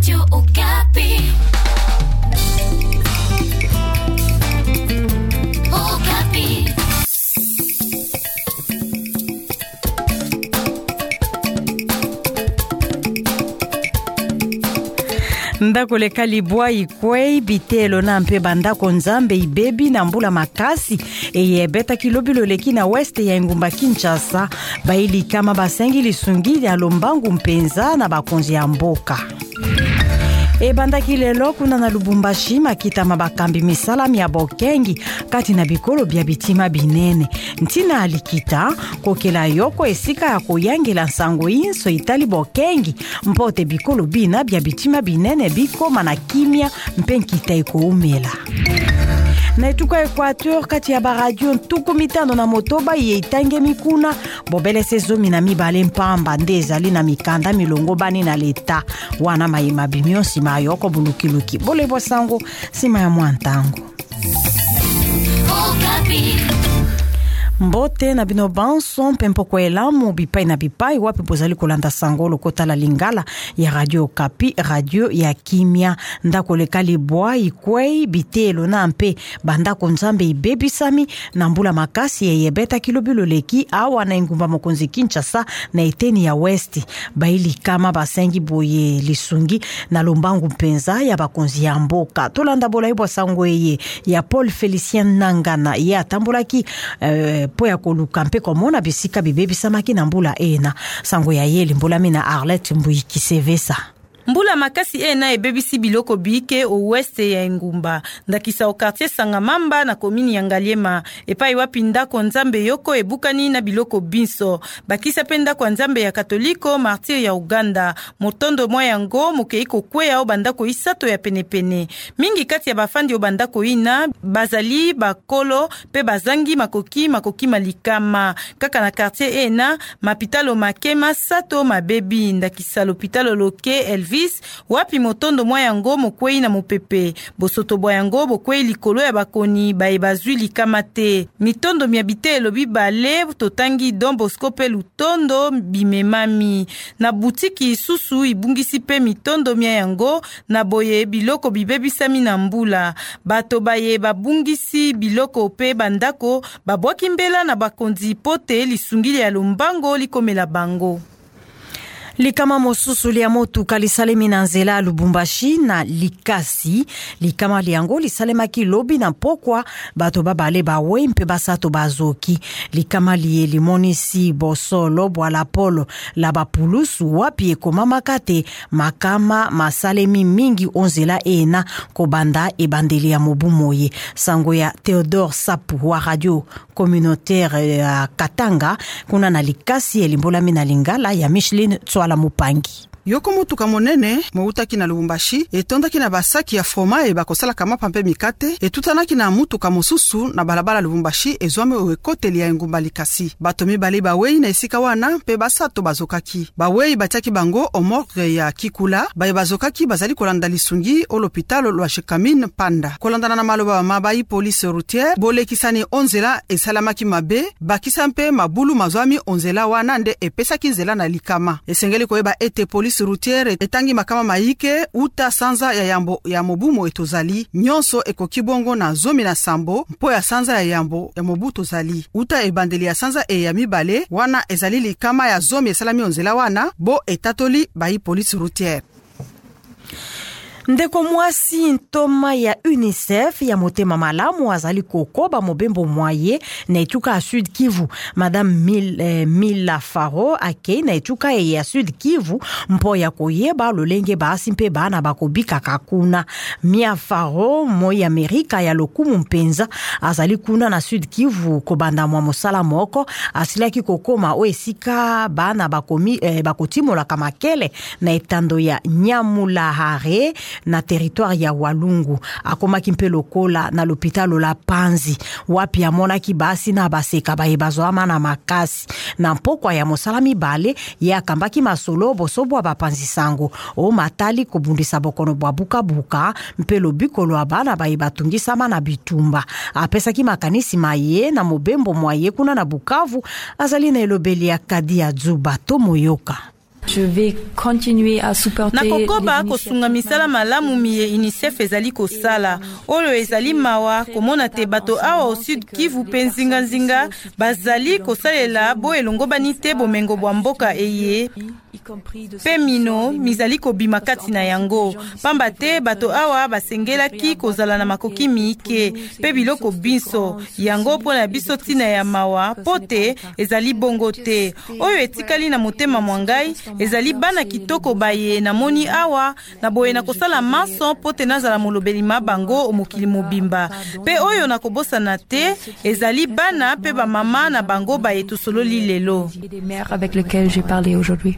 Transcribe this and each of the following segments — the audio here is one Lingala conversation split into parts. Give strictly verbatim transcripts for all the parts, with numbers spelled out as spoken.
Radio Okapi. Okapi. Ndako lekali bwa ikwei bitelo na mpe bandako nzambe ibebi na mbula makasi eye beta kilobilo leki na weste ya ngumba Kinshasa baili kama basengi lisungili ya lombangu mpenza na bakonzi ya mboka. E bandaki lelo kuna na Lubumbashi makita mabakambi misala mia bokengi kati na bikolo bia bitima binene. Ntina alikita kokela yoko esika ya koyangela nsango inso itali bokengi mpote bikolo bina bia bitima binene biko mana kimia mpenkita iko umela. Na etuka Equateur kati ya baradio ntuku mitano na motoba ye itange mikuna bobele sezomi na mibale mpamba ndezali na mikanda milongo bani na leta wana maima bimio sima yoko bulukiluki bole bosango sima ya mwantango. Okapi. Mbote na bino banso pempo kwa elamu bipai na bipai wapi pozali kolanda sangolo kota la lingala ya Radio Okapi, radio ya kimia ndako lekali bwa ikwei bitelo na mpe bandako nzambe ibebi sami na mbula makasi ya yebeta kilobilo leki awa na ngumba mokonzi Kinshasa na eteni ya westi baili kama basengi boye lisungi na lombangu mpenza ya bakonzi ya mboka tolanda bola ibwa sango eye ya Paul Felicien Nangana ya tambulaki uh, po ya koluka mpe komona bisika bibebi samaki na mbula ena sango ya yeli mbula mina Arlette Mbuiki Sevesa. Mbula makasi ena ebebisi biloko bike o weste ya ngumba ndakisa o quartier Sangamamba na komini ya Ngaliema epai wapi ndako nzambe yoko ebukani na biloko binso bakisa penda kwa nzambe ya Katoliko martir ya Uganda motondo mwa yango mukeiko kwea o bandako isato ya penepene mingi kati ya bafandi o bandako ina bazali bakolo pe bazangi makoki makoki malikama kaka na quartier ena mapitalo makema sato mabebi ndakisa l'hôpital loke Elvis wapi motondo mwa yango mokwei na mopepe bosoto bwa yango bokwei likolo ya bakoni bae bazwi likama te mitondo miabite elobi bale totangi Don Bosco pe lutondo bimemami na butiki isusu ibungisi pe mitondo mia yango na boye biloko bibebisami na mbula bato baye babungisi biloko pe bandako babwaki mbela na bakonzi pote lisungili ya lombango likomela bango. Likama mosusu lia motuka lisalemi na nzela Lubumbashi na Likasi likama liango lisalema kilobi na pokwa bato babale bawe mpe basato bazoki likama liye limonisi bosolo bwala polo la bapulusu wapi ekoma makate makama masalemi mingi onzela ena kobanda ebandeli ya mobumoye sango ya Theodore Sapu wa radio communautaire ya Katanga kuna na Likasi elimbolami na lingala ya Micheline Tswala Mupangi. Yoko mutuka monene moutaki na Lubumbashi etondaki na basaki ya froma e bakosala kama pampe mikate etutanaki na mutuka mosusu na balabala Lubumbashi ezwame oekoteli ya ngumba Likasi bato mibale bawei na esika wana pe basato bazokaki bawei batiaki bango o morgue ya Kikula baye bazokaki bazali kolanda lisungi o l'hôpital lwa Shekamine Panda kolandana na maloba mabai police routière bolekisani onzela esalamaki mabe bakisa mpe mabulu mazwami onzela wana nde epesaki nzela na likama esengeli koyeba ete police routière etangi makama maike uta sanza ya yambo ya mobumo etozali nyonso ekoki bongo na zomi na sambo mpo ya sanza ya yambo ya mobuto zali uta ebandeli ya sanza e ya mibale wana ezali likama ya zomi esalami onzela wana bo etatoli bai police routière. Ndeko mwasi ntoma ya UNICEF ya motema malamu azali kokoba mobembo mwaye na etuka a Sud Kivu Madame Mil, eh, Mila Faro ake na etuka ya Sud Kivu mpo ya koyeba lolenge baasi mpe bana bakobika kakuna Mia Faro moi Amerika ya lokumu mpenza azali kuna na Sud Kivu kobanda mwa mosala moko asilaki kokoma o esika bana bakomi eh, bakotimola kamakele na etando ya Nyamulahare na territoire ya Walungu akomaki mpe lokola na l'hôpital la Panzi wapi amonaki basi na baseka baye bazwama na makasi na mpokwa ya mosalami bale ya kambaki masolo bosobwa bapanzi sango o matali kobundisa bokono bwa buka buka mpe lobikolo abana baye batungisama na bitumba apesaki makanisi maye na mobembo mwaye kuna na Bukavu azali na elobeli ya Kadi ya Dzuba to moyoka. Je vais continuer à supporter na kokoba kosunga misala malamu miye UNICEF ezali kosala oyo ezali mawa komona te bato awa au Sud Kivu penzinga nzinga bazali kosalela bo elongo bani te bomengo bwa mboka eye pe mino mizali kobima kati na yango pamba te bato awa basengelaki kozala na makoki miike pe biloko biso yango mpona biso tina ya mawa pote ezali bongo te oyo etikali na motema mwangai ezali bana kitoko baye na moni awa na boye na kosala maso pote nazala molobeli mabango omokili mobimba pe oyo na kobosana te ezali bana pe ba mama na bango baye tosololi lelo des mères avec lesquelles j'ai parlé aujourd'hui.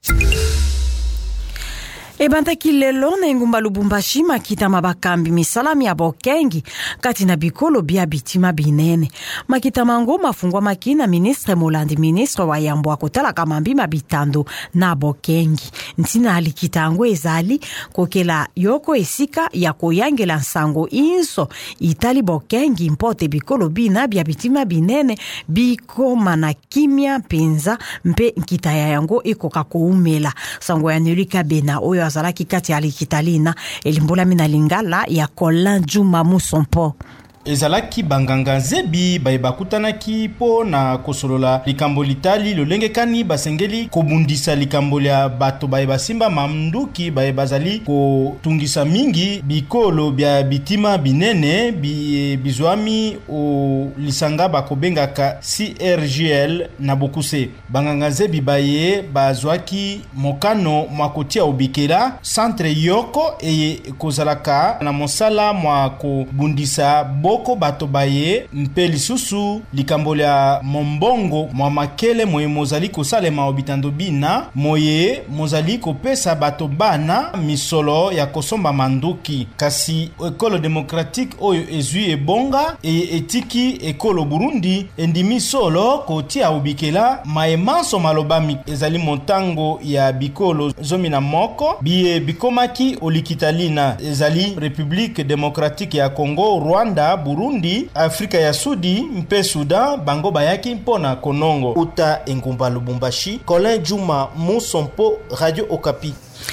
ebandaki lelo na engumba Lubumbashi makita mabakambi misalami ya bokengi kati na bikolo bia bitima binene makita mango mafungwa makina ministre Molandi ministre wa yambo akotala kamambi mabitando na bokengi ntina alikita ango ezali kokela yoko esika ya koyangela nsango inso itali bokengi mpote bikolo bina bia bitima binene bikoma na kimia penza mpe nkita ya yango ikoka koumela sango ya Nilika Bena oyo azalaki kati alikitalina elimbola mina lingala ya Colin Juma Musompo ezalaki banganga zebi bayebakutanaki po na kosolola likambo litali lolengekani basengeli kobundisa likambo ya bato bayebasimba mamnduki bayebazali kotungisa mingi bikolo bya bitima binene bi, bizwami o lisanga bakobengaka C R G L na bokuse banganga zebi baye bazwaki mokano mwakotia obikela centre yoko eye kozalaka na mosala mwa kobundisa bo Boko bato baye mpe lisusu likambo ya mombongo mwa makele moye mozali kosalema obitando bina moye mozali kopesa bato bana misolo ya kosomba manduki kasi ekolo demokratique oyo ezui ebonga e etiki ekolo Burundi endimi solo kotia obikela maemanso malobami ezali montango ya bikolo zomi na moko biye bikomaki olikitalina ezali République démocratique ya Congo, Rwanda, Burundi, Afrika ya Sudi, mpe Sudan, bango bayaki mpona konongo. Uta engumba Lubumbashi, Colin Juma Musompo, Radio Okapi.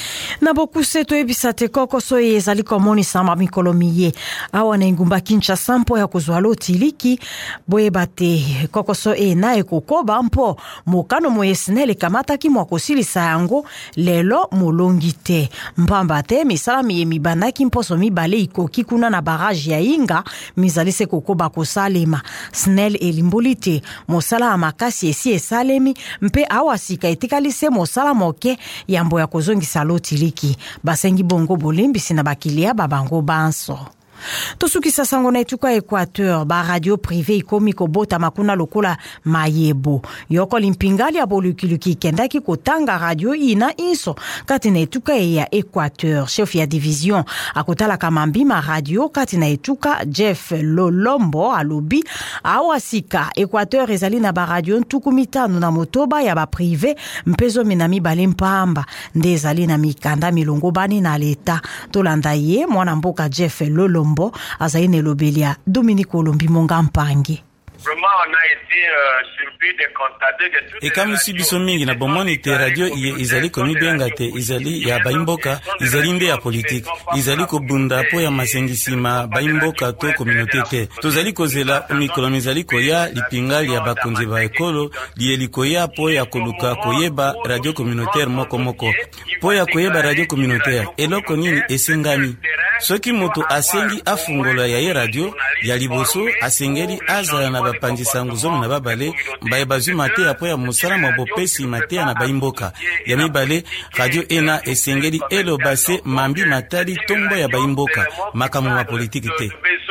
Na bokuse to ebisate koko so ezali komoni sama mikolo miye awa na engumba Kinshasa mpo ya kozwalo tiliki boye bate koko so e na ekokoba mpo mokano moyesnele kamataki mwakosilisa yango lelo molongite mpamba te misala miye mibanaki mposo mibale ikoki kuna na barrage ya Inga mizalise kokoba kosalema snel elimbolite mosala amakasi esi esalemi mpe awa sika etikalise mosala moke yambo ya kozongisa loti liki basengi bongo bolimbisi na bakilia babango banso. Tosukisa sango na etuka Equateur ba radio privé ikomi kobota makuna lokola mayebo yoko limpingali ya bolukiluki kendaki kotanga radio ina inso kati na etuka ya Equateur chef ya division akotala kamambi ma radio kati na etuka Jeff Lolombo alobi awasika Equateur ezali na ba radio ntukumitano na motoba ya ba privé mpezo minami balempamba ndezali na mikanda milongo bani na leta tolanda ye mwana mboka Jeff Lolombo azaine lobelia Dominique Olombi Monga Mpangi. Vraiment, on a été euh, surpris de constater que toutes et comme si biso mingi na bomoni te radio iye izali komi benga te izali ya baimboka izali nde ya politique izali ko bunda po ya masengisima baimboka to communauté te tozali kozela mikolo izali koya lipingali ya bakonzi ba ekolo lieli koya po ya koluka koyeba radio communautaire moko moko po ya koyeba radio communautaire eloko nini esengami soki moto asengi afungola ya radio ya liboso asengeli azala na bapanzisa nguzomi na babale mbaye bazwi mate apo ya musala mabopesi mate na baimboka ya mibale radio ena esengeli elo base mambi matali tombo ya baimboka makamu ma politiki te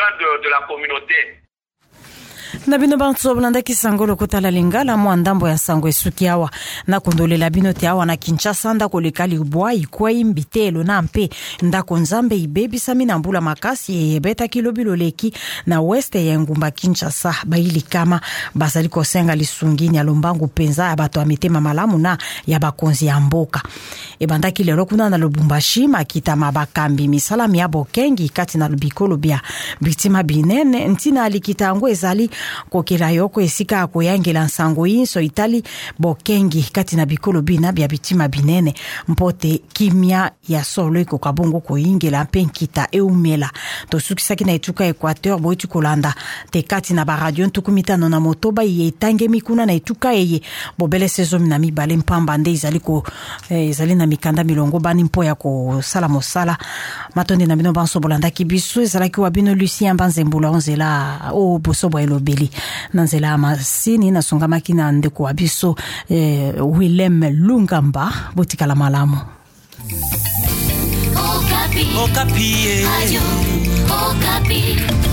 na bino bantso blanda kisangolo kotala lingala mwandambo ya sango esuki awa na kondolela bino te awa na Kinshasa nda kolekali bwa ikwai mbitelo na mpe ndako nzambe ibebisa mina mbula makasi yebeta kilobilo leki na weste ya ngumba Kinshasa baili kama basali kosenga lisungini ya lombangu penza ya bato amitema malamu na ya bakonzi ya mboka ebandaki lelo kuna na Lubumbashi makita mabakambi misala miabo kengi kati na lubikolo bia bitima binene ntina alikita ngo ezali kokela yoko esika akoyangela nsango inso itali bokengi kati na bikolo bina bya bitima binene mpote kimia ya solo iko kabongo koyingela mpe nkita eumela tosukisaki na etuka Equateur boitu kolanda te kati na baradio ntukumitano na motoba ye tange mikuna na etuka eye bobele sezo na mibale mpamba nde izali ko eh, izali na mikanda milongo bani mpo ya ko sala mosala matonde na bino banso bolanda kibiso ezalaki wa bino Lucien Banzembula onzela o bosobo elobeli nanzela masini na songamaki na ndeko wa biso eh, Willem Lungamba botikala malamu Okapi. Okapi. Radio Okapi.